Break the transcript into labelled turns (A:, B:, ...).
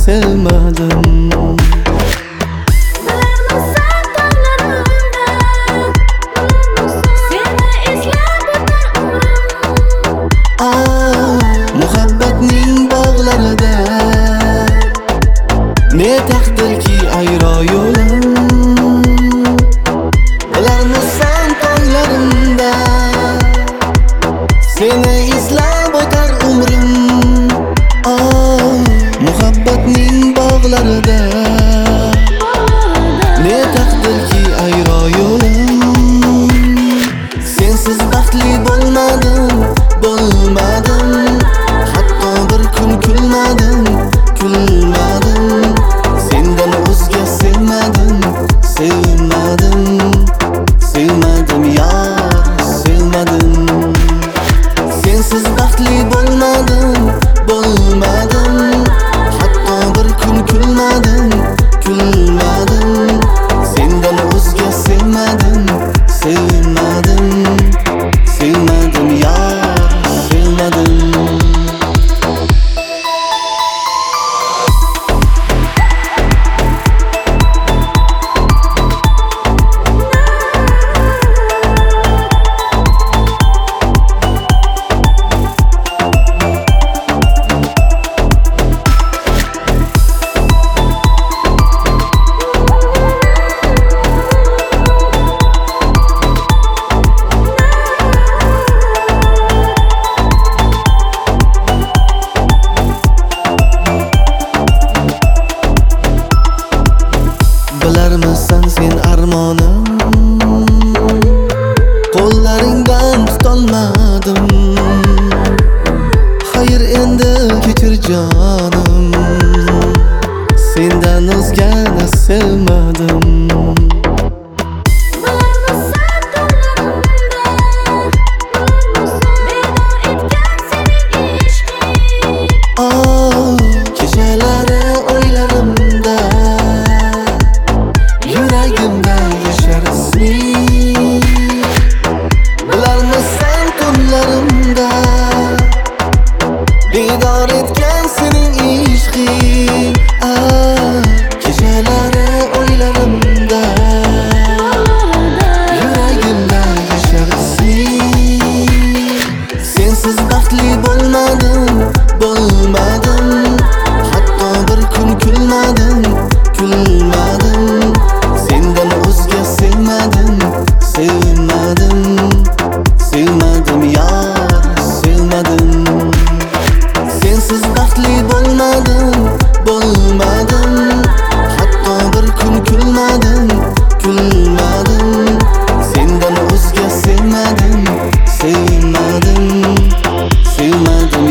A: sevmedim. Muhabbatning bog'larida ne taqdirki ayro yo'lim. Bilarmisan tonglarimda seni izlab o'tar umrim. Muhabbatning bog'larida ne taqdirki ayro yo'lim. Sensiz baxtli bo'lmadim, bo'lmadim. Hatto bir kun kulmadim, kulmadim. Sendan o'zga sevmadim, sevmadim. Sevmadim yar, sevmadim. Sensiz baxtli bo'lmadim, bo'lmadim. Hatto bir kun kulmadim, kulmadim. Sendan o'zga sevmadim, sevmadim. Sevmadim yar, sevmadim. Bilarmisan sen armonim, qo'llaringdan tutolmadim. Xayr endi kechir jonim, sendan o'zgani sevmadim. Kechalari o'ylarimda yuragimda yashar isming. Bilarmisan tunlarimda bedor etgan sening ishqing. Kechalari o'ylarimda yuragimda yashar isming. Sensiz baxtli bo'lmadim, bo'lmadim. Hatto bir kun kulmadim, kulmadim. Sendan o'zga sevmadim, sevmadim. Sevmadim yar, sevmadim. Sensiz baxtli bo'lmadim, bo'lmadim. Hatto bir kun kulmadim, kulmadim. Sendan o'zga sevmadim, sevmadim. Sevmadim